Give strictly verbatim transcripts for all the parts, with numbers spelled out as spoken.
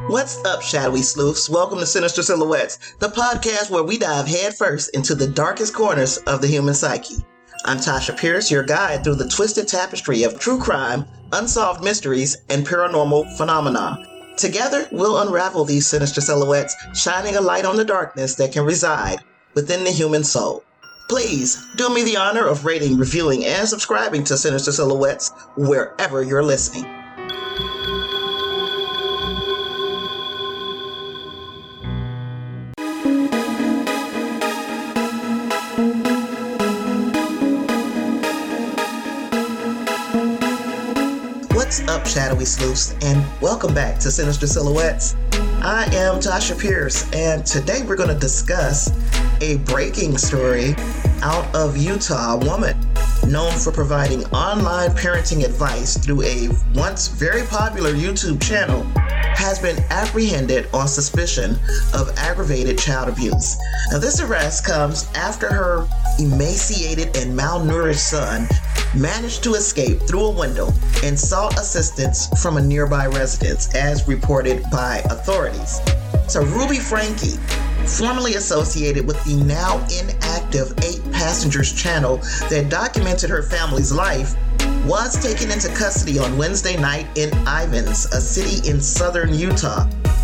What's up, shadowy sleuths? Welcome to Sinister Silhouettes, the podcast where we dive headfirst into the darkest corners of the human psyche. I'm Tasha Pierce, your guide through the twisted tapestry of true crime, unsolved mysteries, and paranormal phenomena. Together, we'll unravel these sinister silhouettes, shining a light on the darkness that can reside within the human soul. Please do me the honor of rating, reviewing, and subscribing to Sinister Silhouettes wherever you're listening. What's up, shadowy sleuths, and welcome back to Sinister Silhouettes. I am Tasha Pierce, and today we're going to discuss a breaking story out of Utah. A woman known for providing online parenting advice through a once very popular YouTube channel has been apprehended on suspicion of aggravated child abuse. Now, this arrest comes after her emaciated and malnourished son managed to escape through a window and sought assistance from a nearby residence, as reported by authorities. So Ruby Franke, formerly associated with the now inactive Eight Passengers channel that documented her family's life, was taken into custody on Wednesday night in Ivins, a city in southern Utah.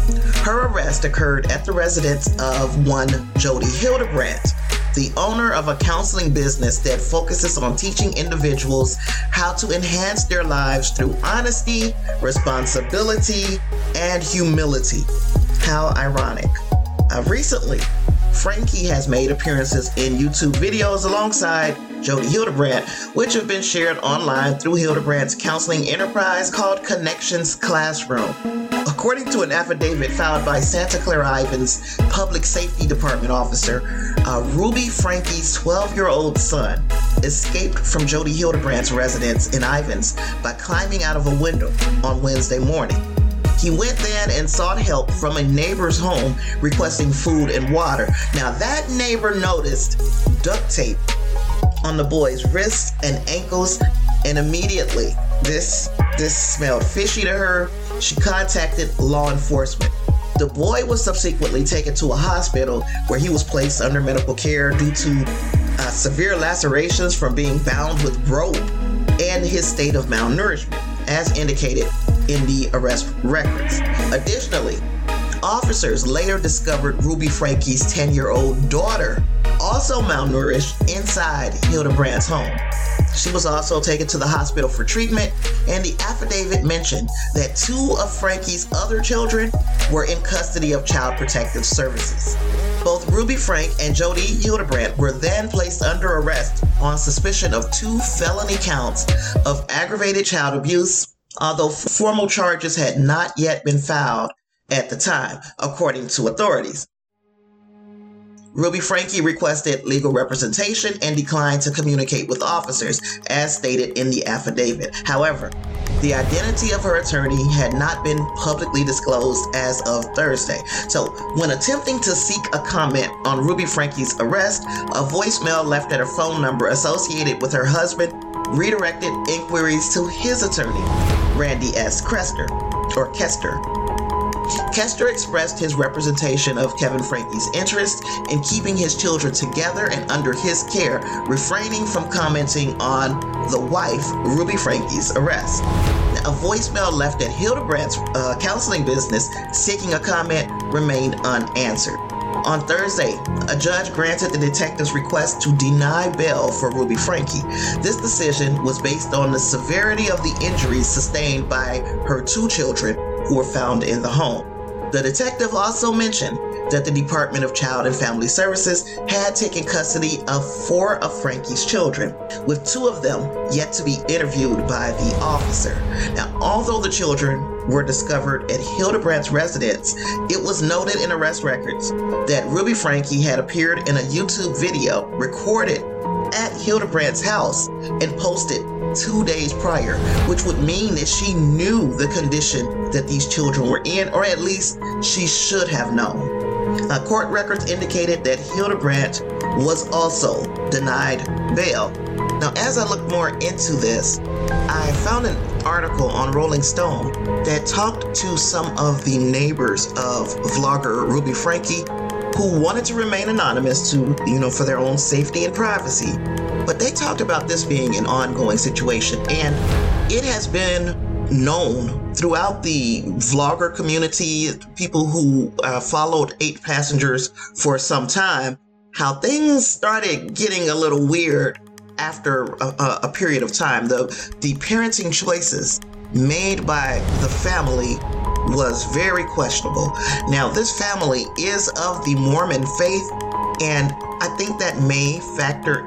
Her arrest occurred at the residence of one Jody Hildebrandt, the owner of a counseling business that focuses on teaching individuals how to enhance their lives through honesty, responsibility, and humility. How ironic. Uh, recently, Franke has made appearances in YouTube videos alongside Jody Hildebrandt, which have been shared online through Hildebrandt's counseling enterprise called Connections Classroom. According to an affidavit filed by Santa Clara Ivins Public Safety Department officer, uh, Ruby Franke's twelve-year-old son escaped from Jody Hildebrandt's residence in Ivins by climbing out of a window on Wednesday morning. He went then and sought help from a neighbor's home requesting food and water. Now, that neighbor noticed duct tape on the boy's wrists and ankles, and immediately this this smelled fishy to her. She contacted law enforcement. The boy was subsequently taken to a hospital where he was placed under medical care due to uh, severe lacerations from being bound with rope and his state of malnourishment, as indicated in the arrest records. Additionally, officers later discovered Ruby Franke's ten-year-old daughter, also malnourished, inside Hildebrandt's home. She was also taken to the hospital for treatment, and the affidavit mentioned that two of Franke's other children were in custody of Child Protective Services. Both Ruby Franke and Jody Hildebrandt were then placed under arrest on suspicion of two felony counts of aggravated child abuse, although formal charges had not yet been filed at the time, according to authorities. Ruby Franke requested legal representation and declined to communicate with officers, as stated in the affidavit. However, the identity of her attorney had not been publicly disclosed as of Thursday. So, when attempting to seek a comment on Ruby Franke's arrest, a voicemail left at her phone number associated with her husband redirected inquiries to his attorney, Randy S. Kester, or Kester. Kester expressed his representation of Kevin Franke's interest in keeping his children together and under his care, refraining from commenting on the wife, Ruby Franke's arrest. Now, a voicemail left at Hildebrandt's uh, counseling business seeking a comment remained unanswered. On Thursday, a judge granted the detective's request to deny bail for Ruby Franke. This decision was based on the severity of the injuries sustained by her two children who were found in the home. The detective also mentioned that the Department of Child and Family Services had taken custody of four of Franke's children, with two of them yet to be interviewed by the officer. Now, although the children were discovered at Hildebrandt's residence, it was noted in arrest records that Ruby Franke had appeared in a YouTube video recorded at Hildebrandt's house and posted two days prior, which would mean that she knew the condition that these children were in, or at least she should have known. Uh, court records indicated that Hildebrandt was also denied bail. Now, as I looked more into this, I found an article on Rolling Stone that talked to some of the neighbors of vlogger Ruby Franke, who wanted to remain anonymous to, you know, for their own safety and privacy. But they talked about this being an ongoing situation, and it has been known throughout the vlogger community, people who uh, followed Eight Passengers for some time, how things started getting a little weird after a, a period of time. The, the parenting choices made by the family was very questionable. Now, this family is of the Mormon faith, and I think that may factor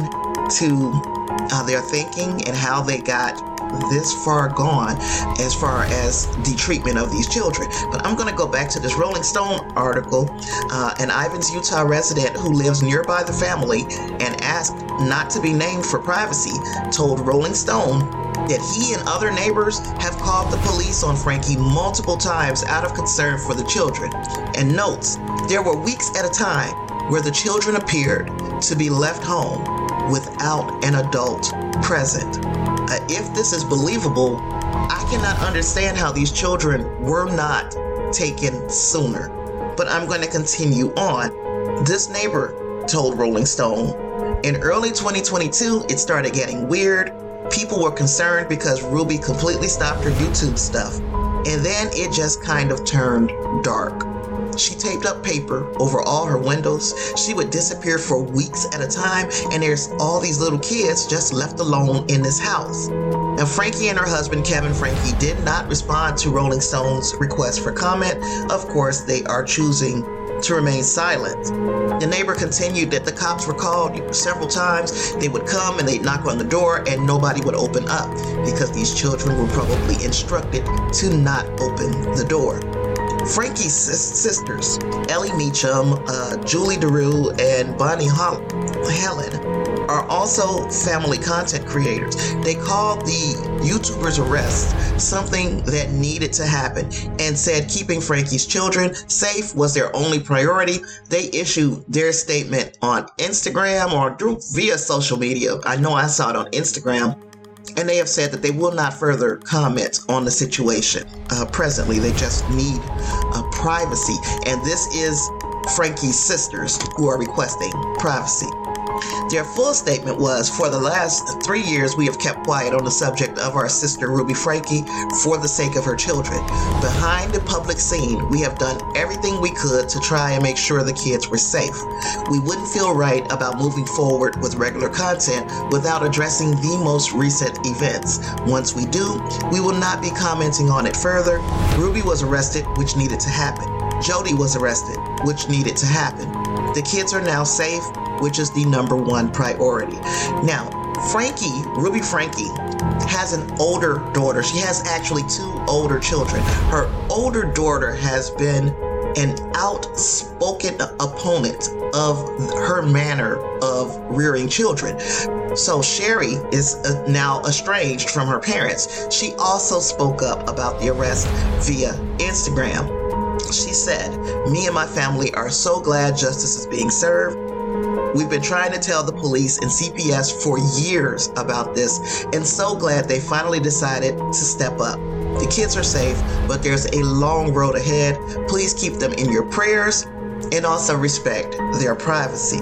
into uh, their thinking and how they got this far gone as far as the treatment of these children. But I'm going to go back to this Rolling Stone article. Uh, an Ivins, Utah resident who lives nearby the family and asked not to be named for privacy told Rolling Stone that he and other neighbors have called the police on Franke multiple times out of concern for the children, and notes there were weeks at a time where the children appeared to be left home without an adult present. Uh, if this is believable, I cannot understand how these children were not taken sooner. But I'm going to continue on. This neighbor told Rolling Stone, in early twenty twenty-two, it started getting weird. People were concerned because Ruby completely stopped her YouTube stuff. And then it just kind of turned dark. She taped up paper over all her windows. She would disappear for weeks at a time, and there's all these little kids just left alone in this house. Now, Franke and her husband, Kevin Franke, did not respond to Rolling Stone's request for comment. Of course, they are choosing to remain silent. The neighbor continued that the cops were called several times. They would come and they'd knock on the door and nobody would open up because these children were probably instructed to not open the door. Franke's sisters, Ellie Meacham, uh, Julie DeRue, and Bonnie Hol- Helen are also family content creators. They called the YouTuber's arrest something that needed to happen and said keeping Franke's children safe was their only priority. They issued their statement on Instagram or through, via social media. I know I saw it on Instagram. And they have said that they will not further comment on the situation. Uh, presently, they just need uh, privacy. And this is Franke's sisters who are requesting privacy. Their full statement was, for the last three years, we have kept quiet on the subject of our sister Ruby Franke for the sake of her children. Behind the public scene, we have done everything we could to try and make sure the kids were safe. We wouldn't feel right about moving forward with regular content without addressing the most recent events. Once we do, we will not be commenting on it further. Ruby was arrested, which needed to happen. Jody was arrested, which needed to happen. The kids are now safe, which is the number one priority. Now, Franke, Ruby Franke, has an older daughter. She has actually two older children. Her older daughter has been an outspoken opponent of her manner of rearing children. So Sherry is now estranged from her parents. She also spoke up about the arrest via Instagram. She said, "Me and my family are so glad justice is being served. We've been trying to tell the police and C P S for years about this, and so glad they finally decided to step up. The kids are safe, but there's a long road ahead. Please keep them in your prayers and also respect their privacy."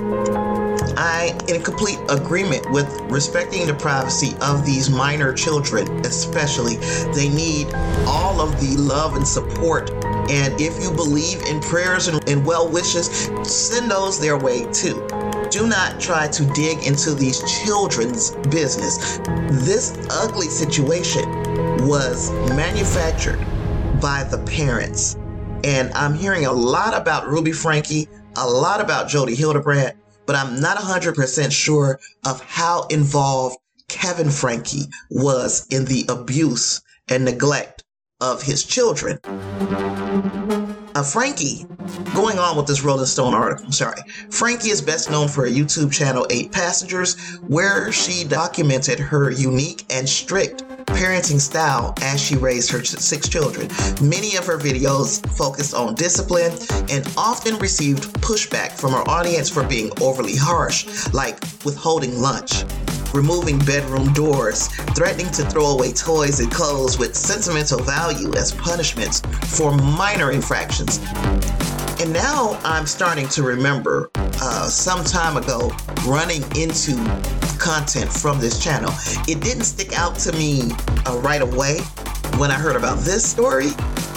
I am in complete agreement with respecting the privacy of these minor children, especially. They need all of the love and support. And if you believe in prayers and, and well wishes, send those their way too. Do not try to dig into these children's business. This ugly situation was manufactured by the parents. And I'm hearing a lot about Ruby Franke, a lot about Jody Hildebrandt, but I'm not one hundred percent sure of how involved Kevin Franke was in the abuse and neglect of his children. Uh, Franke, going on with this Rolling Stone article, sorry. Franke is best known for her YouTube channel, Eight Passengers, where she documented her unique and strict parenting style as she raised her ch- six children. Many of her videos focused on discipline and often received pushback from her audience for being overly harsh, like withholding lunch. removing bedroom doors, threatening to throw away toys and clothes with sentimental value as punishments for minor infractions. And now I'm starting to remember uh, some time ago running into content from this channel. It didn't stick out to me uh, right away when I heard about this story,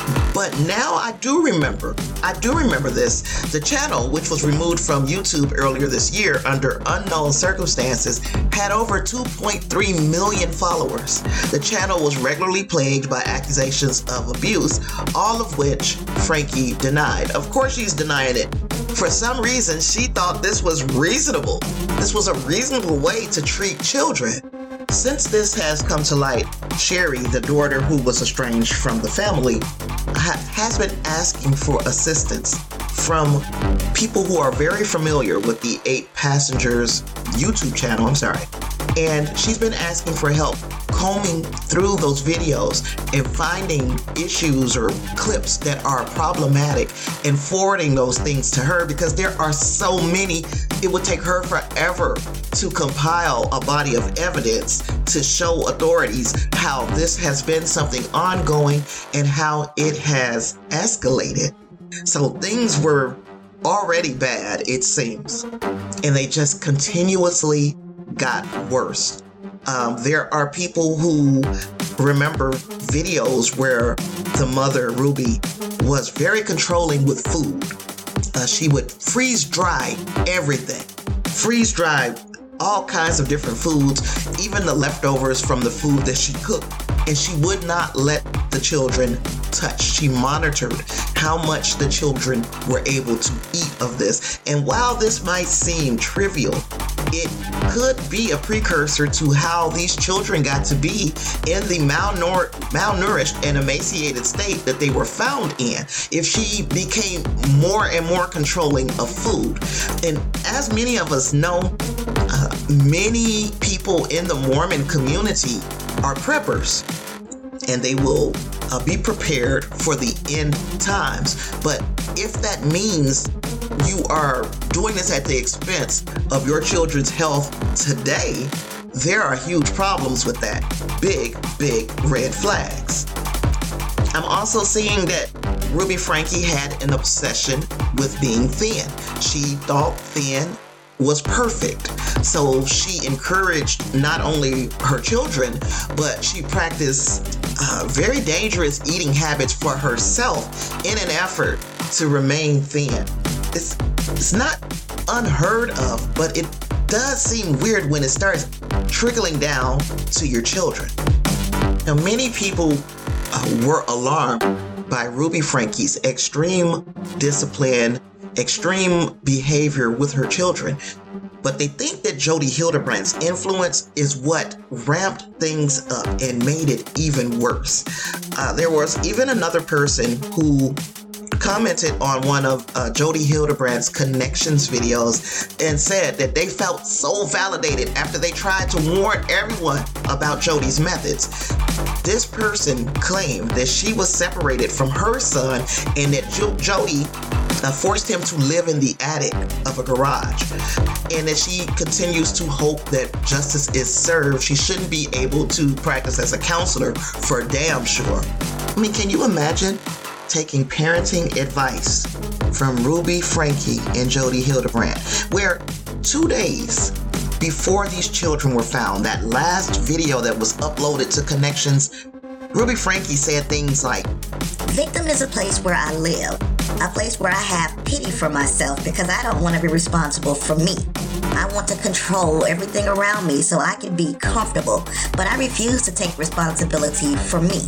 but now I do remember. I do remember this. The channel, which was removed from YouTube earlier this year under unknown circumstances, had over two point three million followers. The channel was regularly plagued by accusations of abuse, all of which Frankie denied. Of course she's denying it. For some reason, she thought this was reasonable. This was a reasonable way to treat children. Since this has come to light, Sherry, the daughter who was estranged from the family, ha- has been asking for assistance from people who are very familiar with the Eight Passengers YouTube channel, I'm sorry. And she's been asking for help combing through those videos and finding issues or clips that are problematic and forwarding those things to her, because there are so many. It would take her forever to compile a body of evidence to show authorities how this has been something ongoing and how it has escalated. So things were already bad, it seems, and they just continuously got worse. Um, there are people who remember videos where the mother, Ruby, was very controlling with food. Uh, she would freeze dry everything, freeze dry all kinds of different foods, even the leftovers from the food that she cooked. And she would not let the children touch. She monitored how much the children were able to eat of this. And while this might seem trivial, it could be a precursor to how these children got to be in the malnour- malnourished and emaciated state that they were found in if she became more and more controlling of food. And as many of us know, uh, many people in the Mormon community are preppers, and they will uh, be prepared for the end times. But if that means you are doing this at the expense of your children's health today, there are huge problems with that. Big, big red flags. I'm also seeing that Ruby Frankie had an obsession with being thin. She thought thin was perfect. So she encouraged not only her children, but she practiced uh, very dangerous eating habits for herself in an effort to remain thin. It's, it's not unheard of, but it does seem weird when it starts trickling down to your children. Now, many people uh, were alarmed by Ruby Frankie's extreme discipline, extreme behavior with her children, but they think that Jodi Hildebrandt's influence is what ramped things up and made it even worse. Uh, there was even another person who commented on one of uh, Jodi Hildebrandt's Connections videos and said that they felt so validated after they tried to warn everyone about Jodi's methods. This person claimed that she was separated from her son and that jo- Jodi uh, forced him to live in the attic of a garage, and that she continues to hope that justice is served. She shouldn't be able to practice as a counselor for damn sure. I mean, can you imagine taking parenting advice from Ruby Frankie and Jodi Hildebrandt, where two days before these children were found, that last video that was uploaded to Connections, Ruby Frankie said things like, "Victim is a place where I live, a place where I have pity for myself because I don't want to be responsible for me. I want to control everything around me so I can be comfortable, but I refuse to take responsibility for me."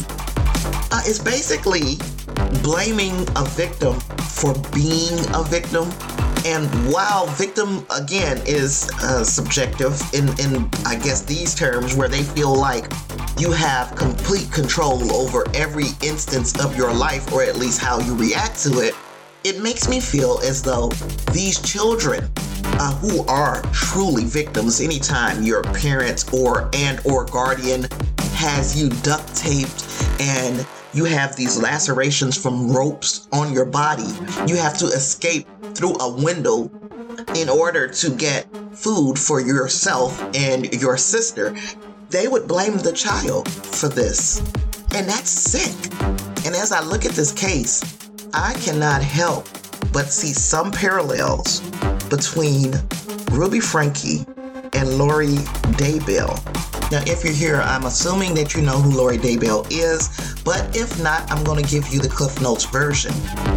Uh, it's basically blaming a victim for being a victim. And while victim, again, is uh, subjective in, in, I guess, these terms where they feel like you have complete control over every instance of your life, or at least how you react to it, it makes me feel as though these children uh, who are truly victims, anytime your parent or and or guardian has you duct taped and you have these lacerations from ropes on your body, you have to escape through a window in order to get food for yourself and your sister, they would blame the child for this. And that's sick. And as I look at this case, I cannot help but see some parallels between Ruby Franke and Lori Daybell. Now, if you're here, I'm assuming that you know who Lori Daybell is, but if not, I'm going to give you the Cliff Notes version.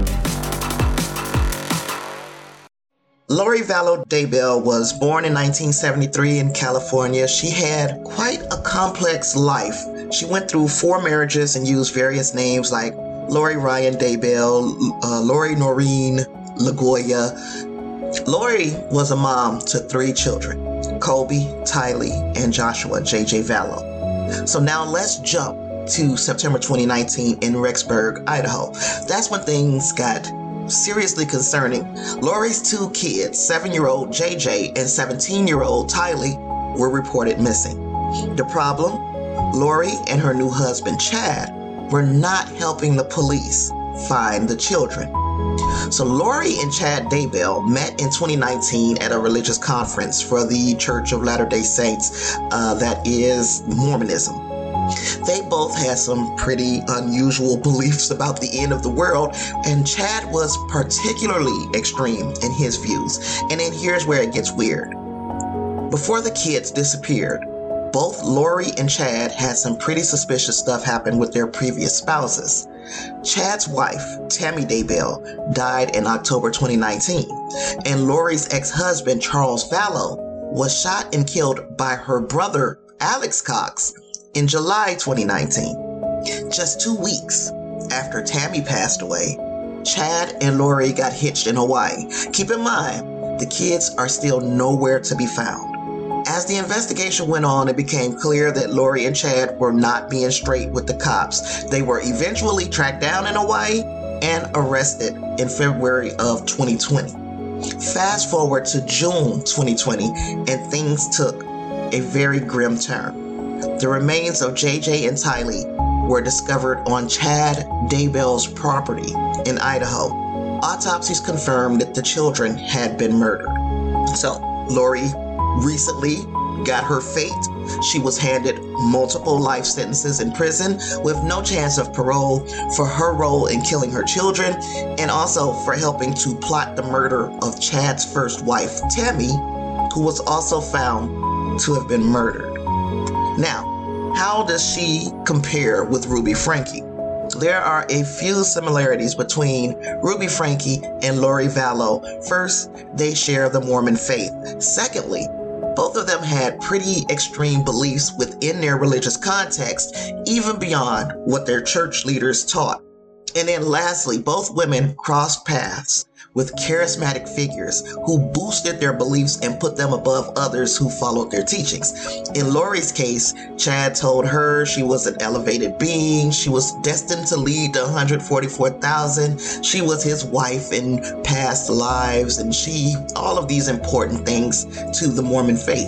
Lori Vallow Daybell was born in nineteen seventy-three in California. She had quite a complex life. She went through four marriages and used various names like Lori Ryan Daybell, uh, Lori Noreen LaGoya. Lori was a mom to three children, Colby, Tylee, and Joshua J J Vallow. So now let's jump to September twenty nineteen in Rexburg, Idaho. That's when things got seriously concerning. Lori's two kids, seven-year-old J J and seventeen-year-old Tylee, were reported missing. The problem? Lori and her new husband, Chad, were not helping the police find the children. So Lori and Chad Daybell met in twenty nineteen at a religious conference for the Church of Latter-day Saints, uh, that is Mormonism. They both had some pretty unusual beliefs about the end of the world, and Chad was particularly extreme in his views. And then here's where it gets weird. Before the kids disappeared, both Lori and Chad had some pretty suspicious stuff happen with their previous spouses. Chad's wife, Tammy Daybell, died in October twenty nineteen, and Lori's ex-husband, Charles Vallow, was shot and killed by her brother, Alex Cox, in July twenty nineteen. Just two weeks after Tammy passed away, Chad and Lori got hitched in Hawaii. Keep in mind, the kids are still nowhere to be found. As the investigation went on, it became clear that Lori and Chad were not being straight with the cops. They were eventually tracked down in Hawaii and arrested in February of twenty twenty. Fast forward to June twenty twenty, and things took a very grim turn. The remains of J J and Tylee were discovered on Chad Daybell's property in Idaho. Autopsies confirmed that the children had been murdered. So Lori recently got her fate. She was handed multiple life sentences in prison with no chance of parole for her role in killing her children, and also for helping to plot the murder of Chad's first wife, Tammy, who was also found to have been murdered. Now, how does she compare with Ruby Franke? There are a few similarities between Ruby Franke and Lori Vallow. First, they share the Mormon faith. Secondly, both of them had pretty extreme beliefs within their religious context, even beyond what their church leaders taught. And then lastly, both women crossed paths with charismatic figures who boosted their beliefs and put them above others who followed their teachings. In Lori's case, Chad told her she was an elevated being. She was destined to lead the one hundred forty-four thousand. She was his wife in past lives, and she, all of these important things to the Mormon faith.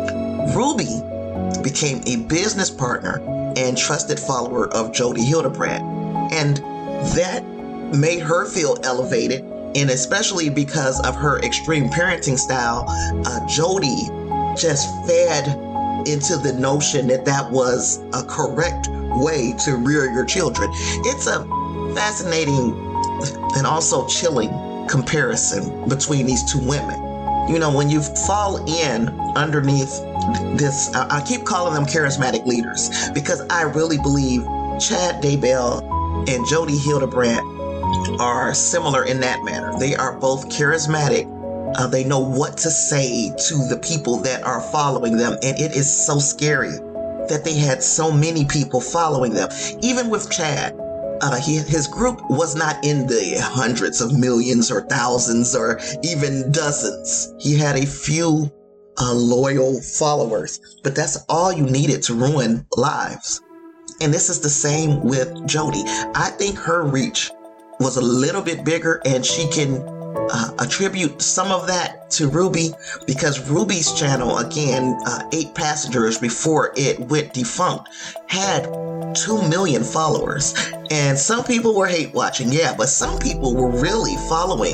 Ruby became a business partner and trusted follower of Jodi Hildebrandt, and that made her feel elevated. And especially because of her extreme parenting style, uh, Jodi just fed into the notion that that was a correct way to rear your children. It's a fascinating and also chilling comparison between these two women. You know, when you fall in underneath this, I, I keep calling them charismatic leaders, because I really believe Chad Daybell and Jodi Hildebrandt are similar in that manner. They are both charismatic. Uh, they know what to say to the people that are following them. And it is so scary that they had so many people following them. Even with Chad, uh, he, his group was not in the hundreds of millions or thousands or even dozens. He had a few uh, loyal followers, but that's all you needed to ruin lives. And this is the same with Jodi. I think her reach was a little bit bigger, and she can uh, attribute some of that to Ruby, because Ruby's channel, again, uh, Eight Passengers, before it went defunct, had two million followers. And some people were hate watching, yeah, but some people were really following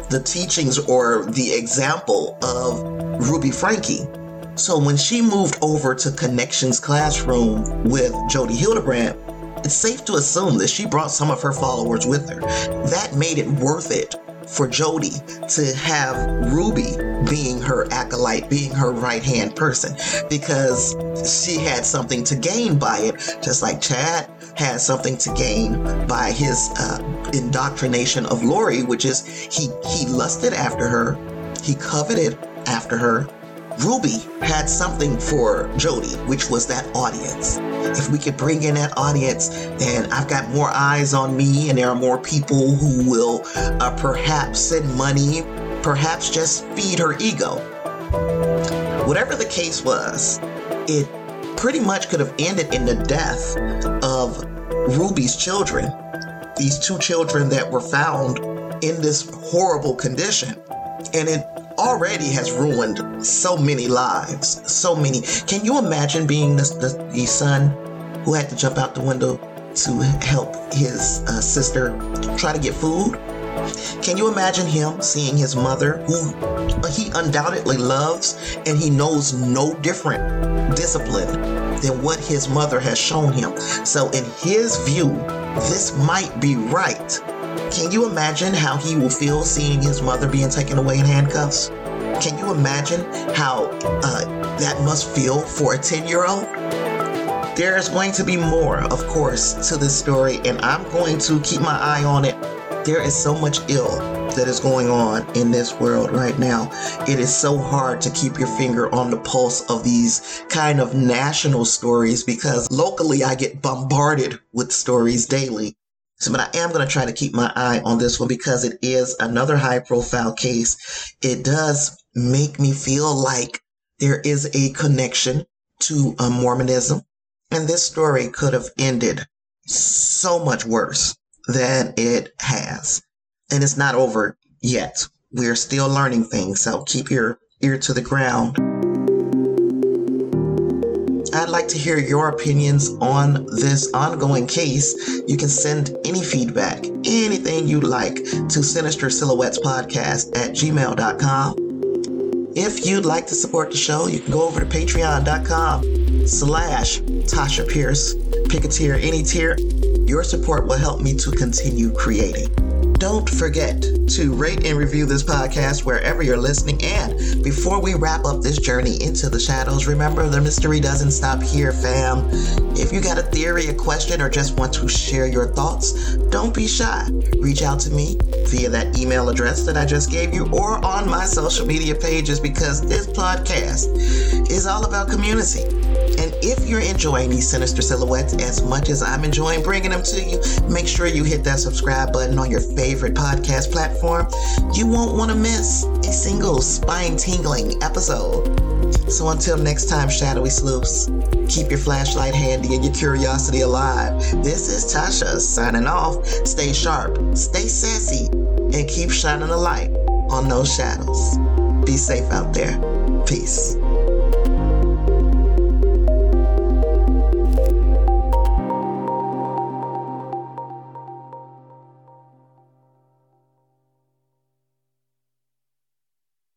the teachings or the example of Ruby Franke. So when she moved over to Connections Classroom with Jodi Hildebrandt, it's safe to assume that she brought some of her followers with her. That made it worth it for Jodi to have Ruby being her acolyte, being her right-hand person, because she had something to gain by it, just like Chad had something to gain by his uh, indoctrination of Lori, which is he, he lusted after her, he coveted after her. Ruby had something for Jodi, which was that audience. If we could bring in that audience, then I've got more eyes on me, and there are more people who will uh, perhaps send money, perhaps just feed her ego. Whatever the case was, it pretty much could have ended in the death of Ruby's children, these two children that were found in this horrible condition. And it already has ruined so many lives, so many. Can you imagine being the, the, the son who had to jump out the window to help his uh, sister try to get food? Can you imagine him seeing his mother, who he undoubtedly loves, and he knows no different discipline than what his mother has shown him? So in his view, this might be right. Can you imagine how he will feel seeing his mother being taken away in handcuffs? Can you imagine how uh, that must feel for a ten-year-old? There is going to be more, of course, to this story, and I'm going to keep my eye on it. There is so much ill that is going on in this world right now. It is so hard to keep your finger on the pulse of these kind of national stories, because locally I get bombarded with stories daily. So, but I am going to try to keep my eye on this one because it is another high profile case. It does make me feel like there is a connection to uh, Mormonism. And this story could have ended so much worse than it has. And it's not over yet. We're still learning things. So keep your ear to the ground. I'd like to hear your opinions on this ongoing case. You can send any feedback, anything you'd like, to Sinister Silhouettes Podcast at gmail dot com. If you'd like to support the show, you can go over to patreon.com slash Tasha Pierce. Pick a tier, any tier. Your support will help me to continue creating. Don't forget to rate and review this podcast wherever you're listening. And before we wrap up this journey into the shadows, remember, the mystery doesn't stop here, fam. If you got a theory, a question, or just want to share your thoughts, don't be shy. Reach out to me via that email address that I just gave you, or on my social media pages, because this podcast is all about community. And if you're enjoying these Sinister Silhouettes as much as I'm enjoying bringing them to you, make sure you hit that subscribe button on your favorite podcast platform. You won't want to miss a single spine-tingling episode. So until next time, shadowy sleuths, keep your flashlight handy and your curiosity alive. This is Tasha signing off. Stay sharp, stay sassy, and keep shining a light on those shadows. Be safe out there. Peace.